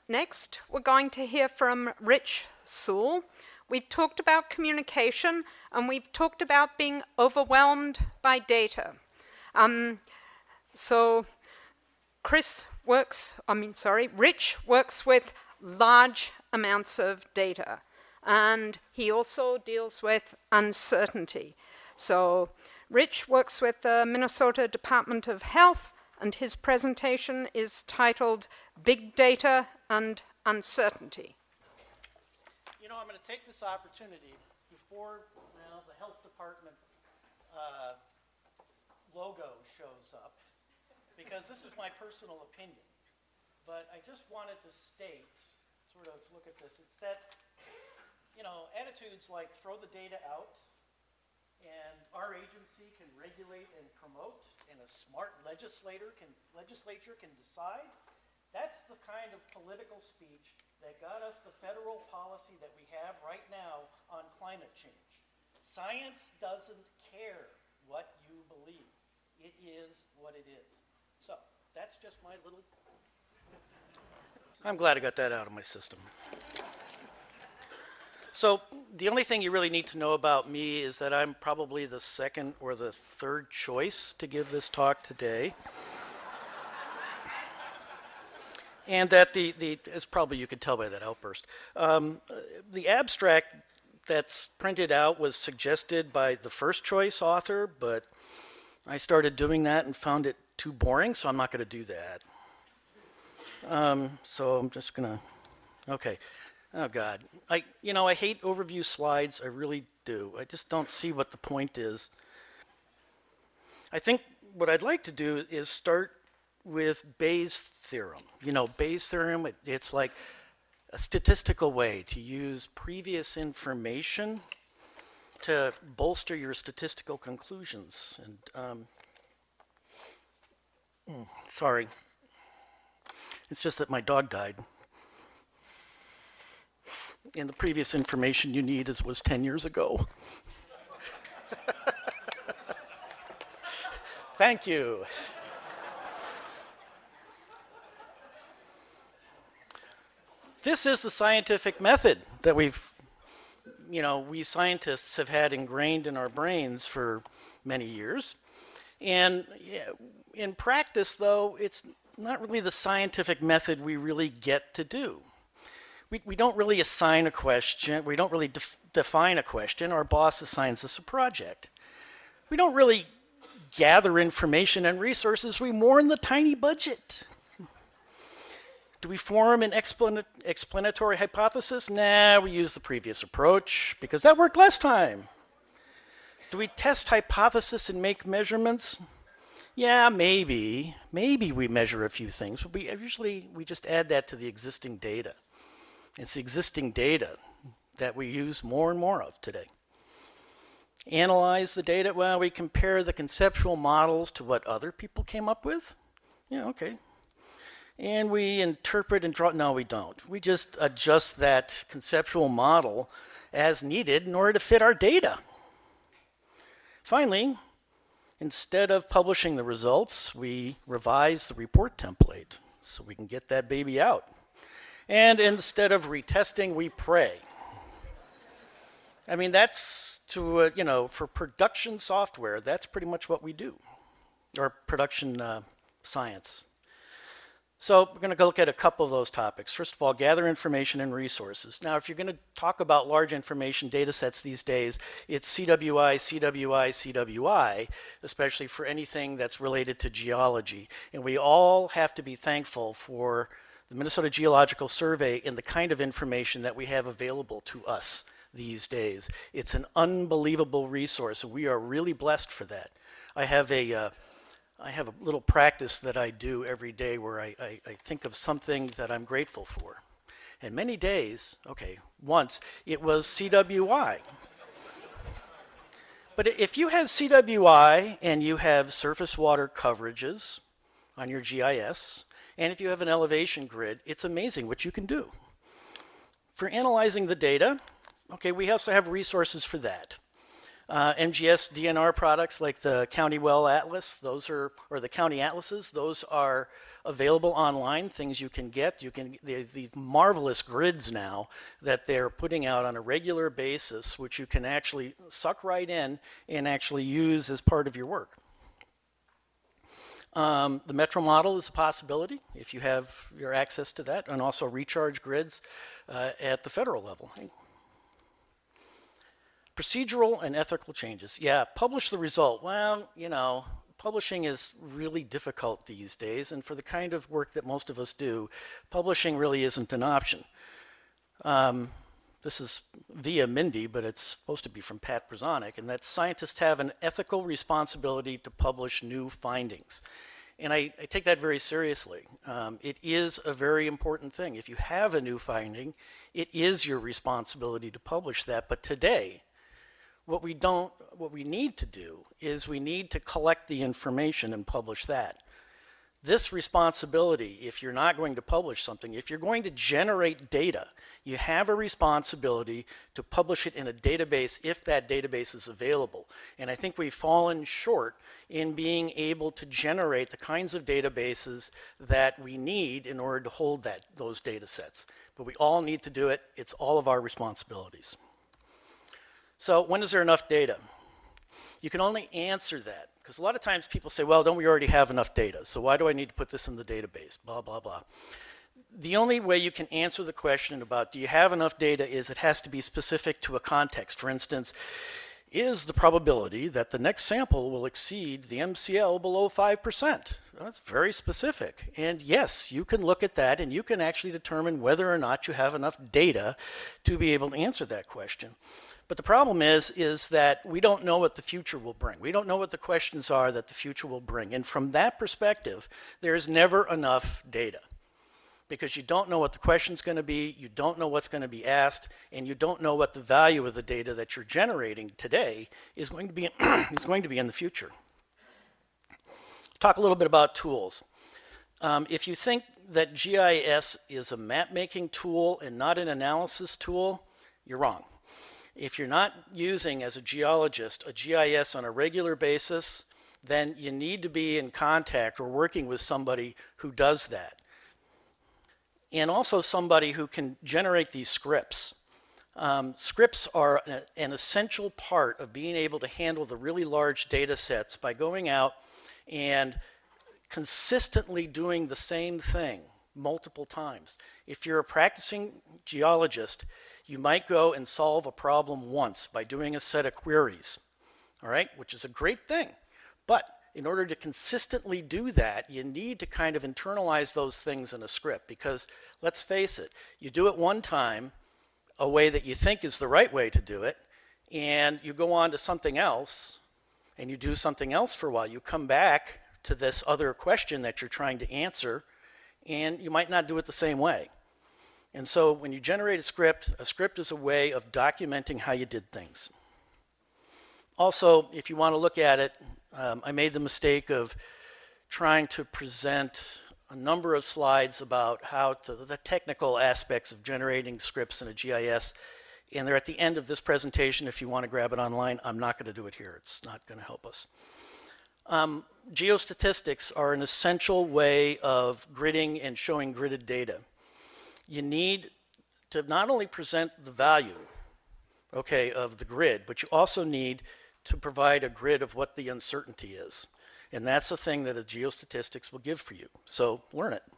Next, we're going to hear from Rich Sewell. We've talked about communication, and we've talked about being overwhelmed by data. So Rich works with large amounts of data, and he also deals with uncertainty. So Rich works with the Minnesota Department of Health, and his presentation is titled Big Data and Uncertainty. You know, I'm going to take this opportunity before the health department logo shows up, because this is my personal opinion. But I just wanted to state, sort of look at this, it's that, you know, attitudes like throw the data out, and our agency can regulate and promote, and a smart legislature can decide. That's the kind of political speech that got us the federal policy that we have right now on climate change. Science doesn't care what you believe. It is what it is. So that's just my little... I'm glad I got that out of my system. So the only thing you really need to know about me is that I'm probably the second or the third choice to give this talk today. And that as probably you could tell by that outburst, the abstract that's printed out was suggested by the first choice author, but I started doing that and found it too boring, so I'm not going to do that. So I'm just going to, okay. Oh, God. I hate overview slides. I really do. I just don't see what the point is. I think what I'd like to do is start with Bayes' theorem. You know, Bayes' theorem, it's like a statistical way to use previous information to bolster your statistical conclusions. And sorry. It's just that my dog died. And the previous information you need was 10 years ago. Thank you. This is the scientific method that we scientists have had ingrained in our brains for many years. And in practice, though, it's not really the scientific method we really get to do. We don't really assign a question. We don't really define a question. Our boss assigns us a project. We don't really gather information and resources. We mourn the tiny budget. Do we form an explanatory hypothesis? Nah, we use the previous approach because that worked last time. Do we test hypothesis and make measurements? Yeah, maybe. Maybe we measure a few things, but we just add that to the existing data. It's the existing data that we use more and more of today. Analyze the data. Well, we compare the conceptual models to what other people came up with. Yeah, okay. And we interpret and draw. No, we don't. We just adjust that conceptual model as needed in order to fit our data. Finally, instead of publishing the results, we revise the report template so we can get that baby out. And instead of retesting, we pray. I mean, that's for production software, that's pretty much what we do, or production science. So we're going to look at a couple of those topics. First of all, gather information and resources. Now, if you're going to talk about large information data sets these days, it's CWI, CWI, CWI, especially for anything that's related to geology. And we all have to be thankful for the Minnesota Geological Survey and the kind of information that we have available to us these days. It's an unbelievable resource, and we are really blessed for that. I have a little practice that I do every day where I think of something that I'm grateful for. And many days, once, it was CWI. But if you have CWI and you have surface water coverages on your GIS, and if you have an elevation grid, it's amazing what you can do. For analyzing the data, we also have resources for that. MGS DNR products like the County Well Atlas, or the County Atlases, those are available online, things you can get. The marvelous grids now that they're putting out on a regular basis, which you can actually suck right in and actually use as part of your work. The Metro model is a possibility if you have your access to that, and also recharge grids at the federal level. Procedural and ethical changes. Yeah, publish the result. Well, publishing is really difficult these days, and for the kind of work that most of us do, publishing really isn't an option. This is via Mindy, but it's supposed to be from Pat Brzonek, and that scientists have an ethical responsibility to publish new findings. And I take that very seriously. It is a very important thing. If you have a new finding, it is your responsibility to publish that. But today, what we need to do is we need to collect the information and publish that. This responsibility, if you're not going to publish something, if you're going to generate data, you have a responsibility to publish it in a database if that database is available. And I think we've fallen short in being able to generate the kinds of databases that we need in order to hold those data sets. But we all need to do it. It's all of our responsibilities. So when is there enough data? You can only answer that, because a lot of times people say, well, don't we already have enough data? So why do I need to put this in the database? Blah, blah, blah. The only way you can answer the question about do you have enough data is it has to be specific to a context. For instance, is the probability that the next sample will exceed the MCL below 5%? That's very specific. And yes, you can look at that and you can actually determine whether or not you have enough data to be able to answer that question. But the problem is that we don't know what the future will bring. We don't know what the questions are that the future will bring. And from that perspective, there is never enough data, because you don't know what the question's going to be, you don't know what's going to be asked, and you don't know what the value of the data that you're generating today is going to be in the future. Talk a little bit about tools. If you think that GIS is a map-making tool and not an analysis tool, you're wrong. If you're not using, as a geologist, a GIS on a regular basis, then you need to be in contact or working with somebody who does that. And also somebody who can generate these scripts. Scripts are an essential part of being able to handle the really large data sets by going out and consistently doing the same thing multiple times. If you're a practicing geologist, you might go and solve a problem once by doing a set of queries, all right, which is a great thing. But in order to consistently do that, you need to kind of internalize those things in a script, because let's face it, you do it one time a way that you think is the right way to do it, and you go on to something else, and you do something else for a while. You come back to this other question that you're trying to answer, and you might not do it the same way. And so when you generate a script is a way of documenting how you did things. Also, if you want to look at it, I made the mistake of trying to present a number of slides about the technical aspects of generating scripts in a GIS, and they're at the end of this presentation. If you want to grab it online, I'm not going to do it here. It's not going to help us. Geostatistics are an essential way of gridding and showing gridded data. You need to not only present the value, of the grid, but you also need to provide a grid of what the uncertainty is. And that's the thing that a geostatistics will give for you. So learn it.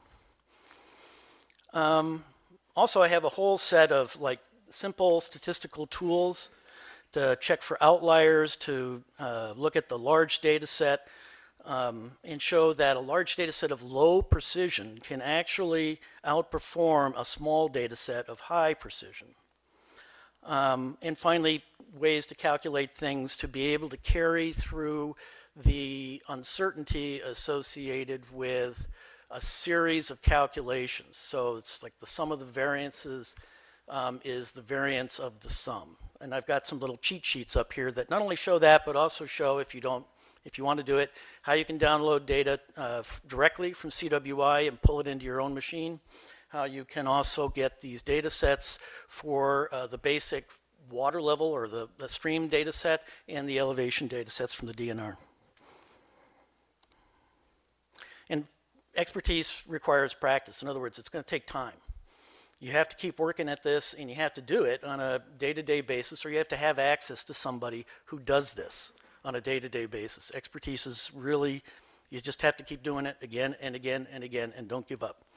Also, I have a whole set of simple statistical tools to check for outliers, to look at the large data set, and show that a large data set of low precision can actually outperform a small data set of high precision. And finally, ways to calculate things to be able to carry through the uncertainty associated with a series of calculations. So it's like the sum of the variances is the variance of the sum. And I've got some little cheat sheets up here that not only show that, but also show, if you want to do it, how you can download data directly from CWI and pull it into your own machine. How you can also get these data sets for the basic water level or the stream data set and the elevation data sets from the DNR. And expertise requires practice. In other words, it's going to take time. You have to keep working at this, and you have to do it on a day-to-day basis, or you have to have access to somebody who does this on a day-to-day basis. Expertise is really, you just have to keep doing it again and again and again, and don't give up.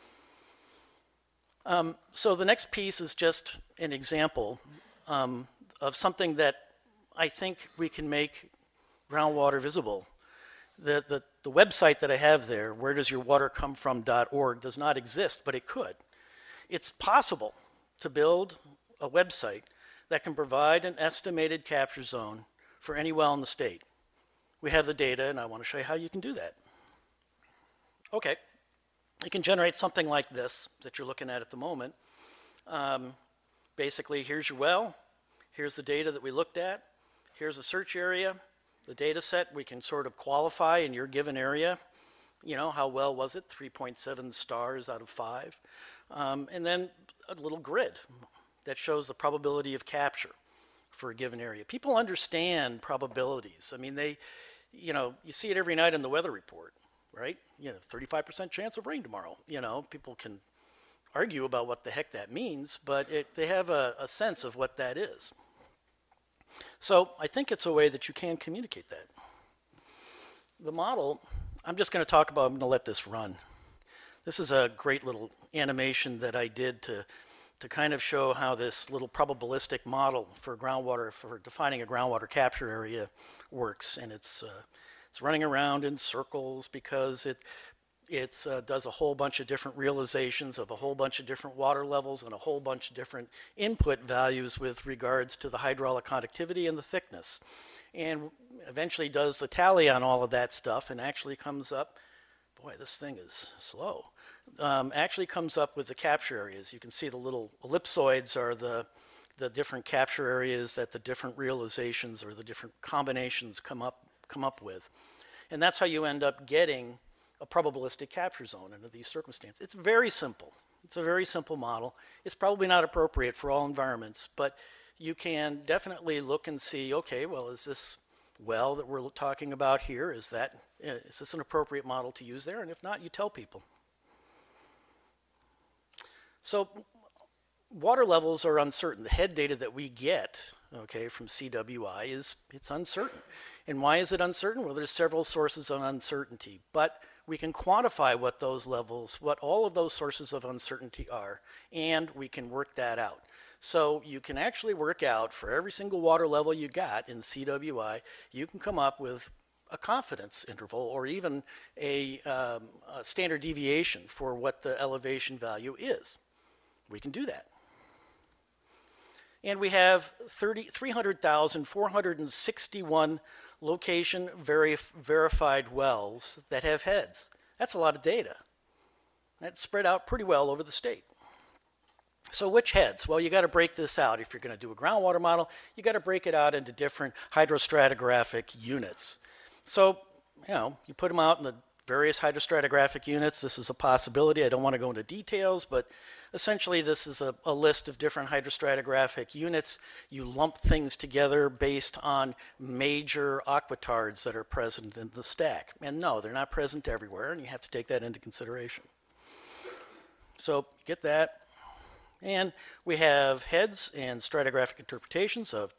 So the next piece is just an example of something that I think we can make groundwater visible. The website that I have there, wheredoesyourwatercomefrom.org, does not exist, but it could. It's possible to build a website that can provide an estimated capture zone for any well in the state. We have the data, and I want to show you how you can do that. Okay, you can generate something like this that you're looking at the moment. Basically, here's your well. Here's the data that we looked at. Here's a search area. The data set we can sort of qualify in your given area. You know, how well was it? 3.7 stars out of 5. And then a little grid that shows the probability of capture for a given area. People understand probabilities. I mean, you see it every night in the weather report, right? 35% chance of rain tomorrow. People can argue about what the heck that means, but they have a sense of what that is. So I think it's a way that you can communicate that. The model, I'm just going to talk about, I'm going to let this run. This is a great little animation that I did to kind of show how this little probabilistic model for groundwater, for defining a groundwater capture area works. And it's running around in circles because it does a whole bunch of different realizations of a whole bunch of different water levels and a whole bunch of different input values with regards to the hydraulic conductivity and the thickness. And eventually does the tally on all of that stuff and actually comes up, boy, this thing is slow, actually comes up with the capture areas. You can see the little ellipsoids are the different capture areas that the different realizations or the different combinations come up with. And that's how you end up getting a probabilistic capture zone under these circumstances. It's very simple. It's a very simple model. It's probably not appropriate for all environments, but you can definitely look and see, okay, well, is this well that we're talking about here, is this an appropriate model to use there? And if not, you tell people. So water levels are uncertain. The head data that we get, okay, from CWI it's uncertain. And why is it uncertain? Well, there's several sources of uncertainty, but we can quantify what those levels, what all of those sources of uncertainty are, and we can work that out. So you can actually work out for every single water level you got in CWI, you can come up with a confidence interval or even a standard deviation for what the elevation value is. We can do that. And we have 300,461 location verified wells that have heads. That's a lot of data. That's spread out pretty well over the state. So which heads? Well, you got to break this out. If you're going to do a groundwater model, you got to break it out into different hydrostratigraphic units. So, you put them out in the various hydrostratigraphic units. This is a possibility. I don't want to go into details, but essentially this is a list of different hydrostratigraphic units. You lump things together based on major aquatards that are present in the stack. And no, they're not present everywhere, and you have to take that into consideration. So get that. And we have heads and stratigraphic interpretations of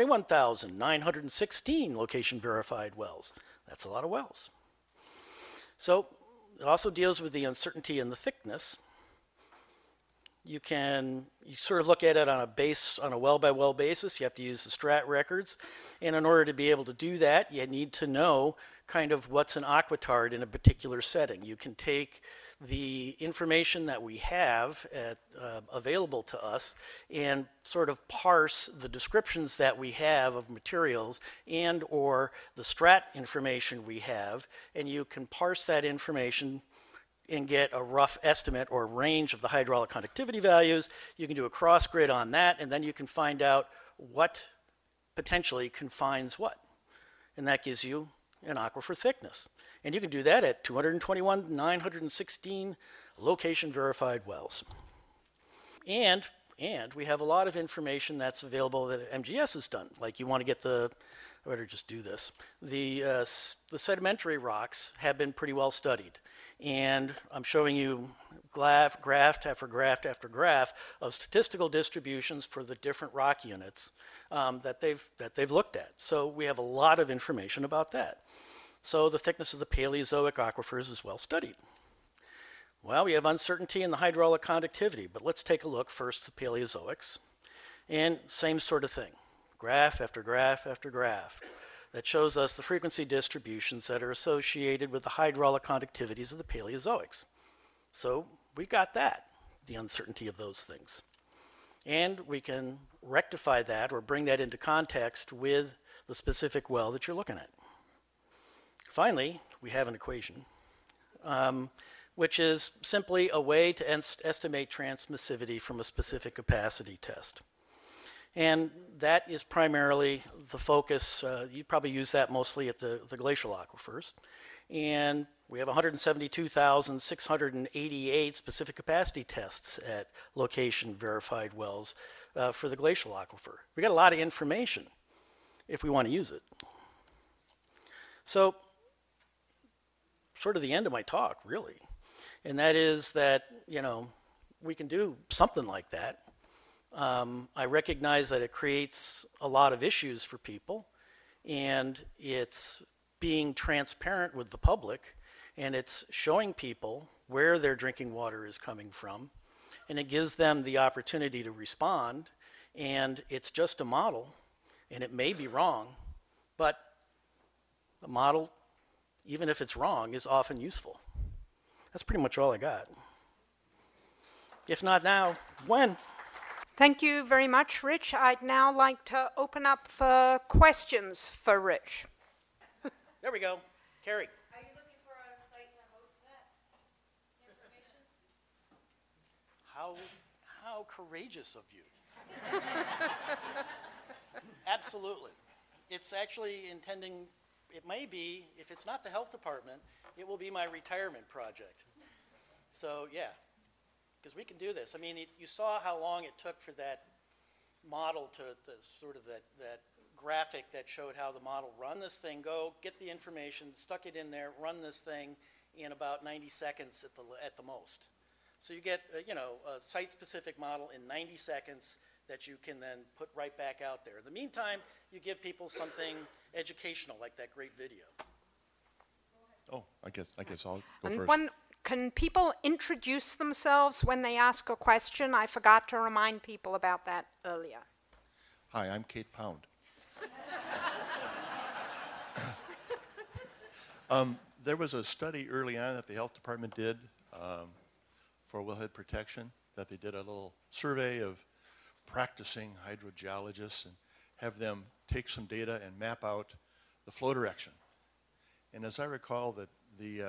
221,916 location verified wells. That's a lot of wells. So it also deals with the uncertainty and the thickness. You sort of look at it on a well by well basis. You have to use the strat records. And in order to be able to do that, you need to know kind of what's an aquatard in a particular setting. You can take the information that we have available to us and sort of parse the descriptions that we have of materials and or the strat information we have, and you can parse that information and get a rough estimate or range of the hydraulic conductivity values. You can do a cross grid on that, and then you can find out what potentially confines what, and that gives you an aquifer thickness. And you can do that at 221,916 location verified wells. And And we have a lot of information that's available that MGS has done. Like you want to get I better just do this. The sedimentary rocks have been pretty well studied. And I'm showing you graph after graph after graph of statistical distributions for the different rock units that they've looked at. So we have a lot of information about that. So the thickness of the Paleozoic aquifers is well studied. Well, we have uncertainty in the hydraulic conductivity, but let's take a look first at the Paleozoics. And same sort of thing, graph after graph after graph that shows us the frequency distributions that are associated with the hydraulic conductivities of the Paleozoics. So we got that, the uncertainty of those things. And we can rectify that or bring that into context with the specific well that you're looking at. Finally, we have an equation, which is simply a way to estimate transmissivity from a specific capacity test. And that is primarily the focus. You probably use that mostly at the glacial aquifers. And we have 172,688 specific capacity tests at location verified wells for the glacial aquifer. We got a lot of information if we want to use it. So, sort of the end of my talk, really. And that is that, we can do something like that. I recognize that it creates a lot of issues for people, and it's being transparent with the public, and it's showing people where their drinking water is coming from, and it gives them the opportunity to respond, and it's just a model, and it may be wrong, but a model, even if it's wrong, is often useful. That's pretty much all I got. If not now, when? Thank you very much, Rich. I'd now like to open up for questions for Rich. There we go. Carrie. Are you looking for a site to host that information? How courageous of you. Absolutely. It's actually intending, it may be, if it's not the health department, it will be my retirement project. So yeah, because we can do this. I mean, you saw how long it took for that model to that graphic that showed how the model run this thing, go get the information, stuck it in there, run this thing in about 90 seconds at the most. So you get a site-specific model in 90 seconds that you can then put right back out there. In the meantime, you give people something educational like that great video. Oh, I guess I'll go And first. can people introduce themselves when they ask a question? I forgot to remind people about that earlier. Hi, I'm Kate Pound. There was a study early on that the health department did for wellhead protection, that they did a little survey of practicing hydrogeologists and have them take some data and map out the flow direction. And as I recall, that the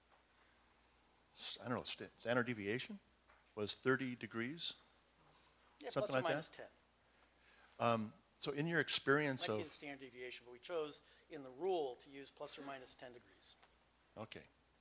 standard deviation was 30 degrees, Yeah, something plus or like minus that. 10. So in your experience Might of be the standard deviation, but we chose in the rule to use plus or minus 10 degrees. okay,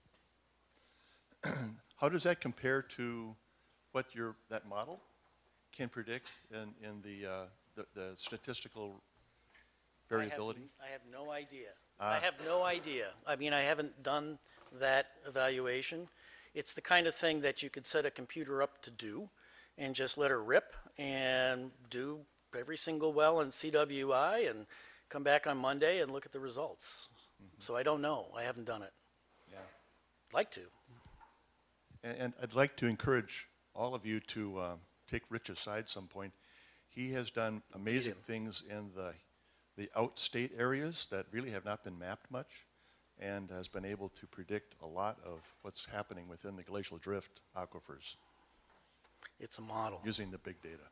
how does that compare to what that model can predict in the statistical variability? I have no idea. I have no idea. I mean, I haven't done that evaluation. It's the kind of thing that you could set a computer up to do and just let her rip and do every single well in CWI and come back on Monday and look at the results. Mm-hmm. So I don't know. I haven't done it. Yeah. I'd like to. And I'd like to encourage all of you to take Rich aside some point. He has done amazing things in the outstate areas that really have not been mapped much, and has been able to predict a lot of what's happening within the glacial drift aquifers. It's a model. Using the big data.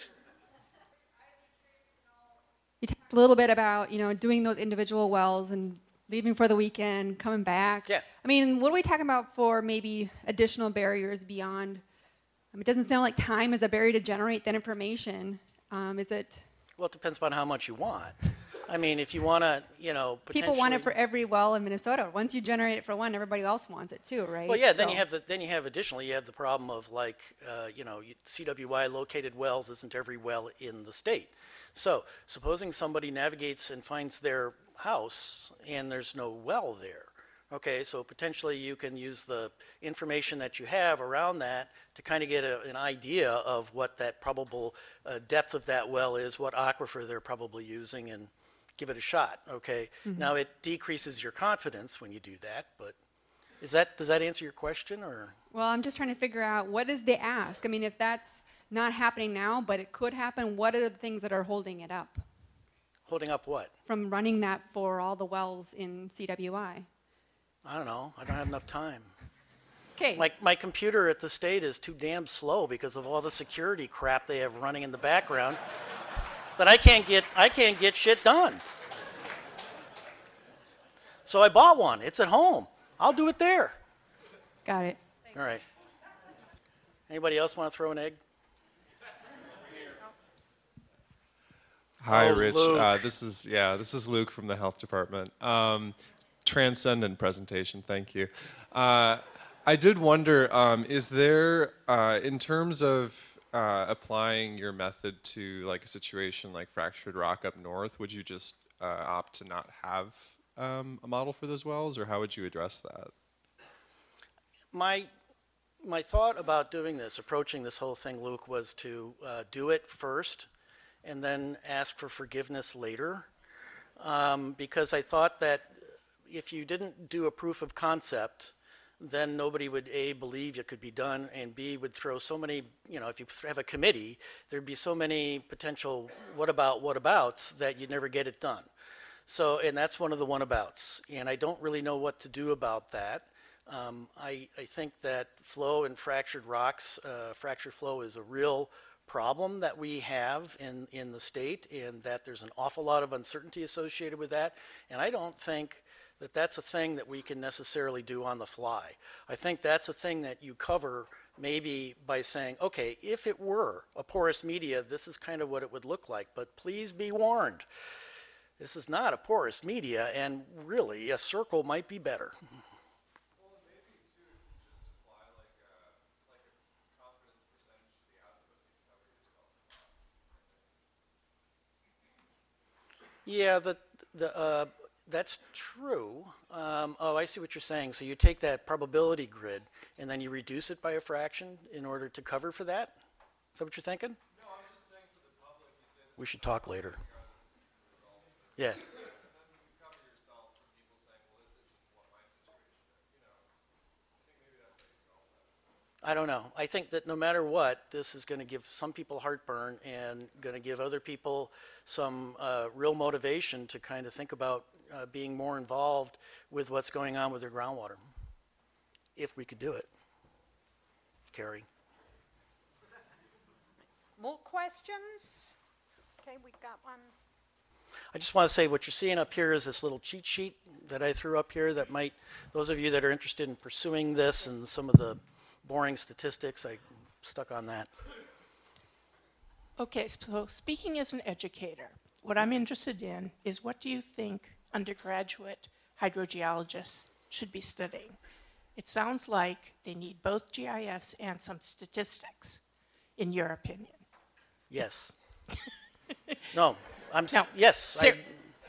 You talked a little bit about, doing those individual wells and leaving for the weekend, coming back. Yeah. I mean, what are we talking about for maybe additional barriers beyond? It doesn't sound like time is a barrier to generate that information. Is it? Well, it depends upon how much you want. I mean, if you want to, People want it potentially- for every well in Minnesota. Once you generate it for one, everybody else wants it too, right? Well, yeah. Then So- you have additionally, you have the problem of like, CWI located wells isn't every well in the state. So supposing somebody navigates and finds their house and there's no well there. Okay, so potentially you can use the information that you have around that to kind of get an idea of what that probable depth of that well is, what aquifer they're probably using, and give it a shot. Okay, now it decreases your confidence when you do that, but does that answer your question, or? Well, I'm just trying to figure out what is the ask. I mean, if that's not happening now, but it could happen, what are the things that are holding it up Holding up what? from running that for all the wells in CWI? I don't know. I don't have enough time. Okay. My computer at the state is too damn slow because of all the security crap they have running in the background that I can't get shit done. So I bought one. It's at home. I'll do it there. Got it. All right. Anybody else want to throw an egg? Hi, Oh, Rich. Luke. This is Luke from the health department. Transcendent presentation. Thank you. I did wonder, is there, in terms of applying your method to like a situation like fractured rock up north, would you just opt to not have a model for those wells, or how would you address that? My thought about doing this, approaching this whole thing, Luke, was to do it first and then ask for forgiveness later, because I thought that if you didn't do a proof of concept, then nobody would, A, believe it could be done, and B, would throw so many, if you have a committee, there'd be so many potential whatabouts that you'd never get it done. So, and that's one of the whatabouts, and I don't really know what to do about that. I think that flow and fractured rocks, fractured flow is a real problem that we have in the state, and that there's an awful lot of uncertainty associated with that, and I don't think that that's a thing that we can necessarily do on the fly. I think that's a thing that you cover maybe by saying, okay, if it were a porous media, this is kind of what it would look like, but please be warned, this is not a porous media, and really a circle might be better. Yeah, that's true. I see what you're saying. So you take that probability grid and then you reduce it by a fraction in order to cover for that? Is that what you're thinking? No, I'm just saying for the public, you say We should talk later. Yeah. I don't know. I think that no matter what, this is going to give some people heartburn and going to give other people some real motivation to kind of think about being more involved with what's going on with their groundwater. If we could do it. Carrie. More questions? Okay, we got one. I just want to say what you're seeing up here is this little cheat sheet that I threw up here that might, those of you that are interested in pursuing this and some of the boring statistics, I stuck on that. Okay, so speaking as an educator, what I'm interested in is what do you think undergraduate hydrogeologists should be studying? It sounds like they need both GIS and some statistics, in your opinion. Yes. No, No, yes. ser-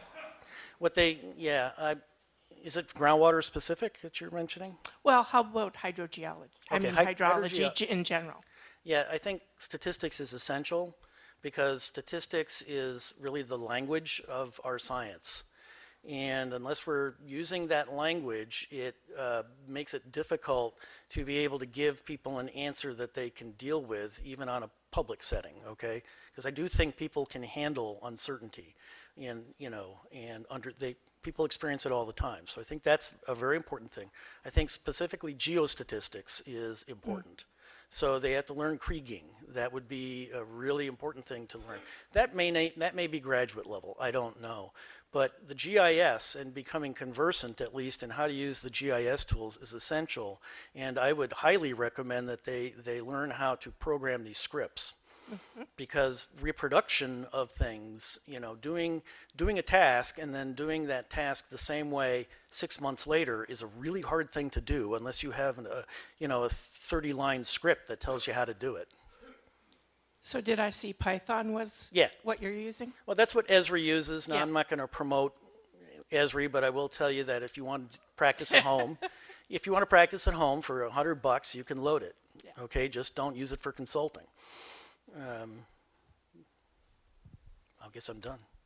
Is it groundwater specific that you're mentioning? Well, how about hydrogeology? Okay, hydrology in general. Yeah, I think statistics is essential because statistics is really the language of our science. And unless we're using that language, it makes it difficult to be able to give people an answer that they can deal with, even on a public setting, okay? Because I do think people can handle uncertainty, and people experience it all the time. So I think that's a very important thing. I think specifically geostatistics is important. So they have to learn kriging. That would be a really important thing to learn. That may be graduate level. I don't know. But the GIS and becoming conversant, at least, in how to use the GIS tools is essential. And I would highly recommend that they learn how to program these scripts. because reproduction of things, doing a task and then doing that task the same way 6 months later is a really hard thing to do unless you have a 30-line script that tells you how to do it. So did I see Python was Yeah. what you're using? Well, that's what Esri uses. Now, Yeah. I'm not going to promote Esri, but I will tell you that if you want to practice at home, for $100, you can load it. Yeah. Okay, just don't use it for consulting. I guess I'm done.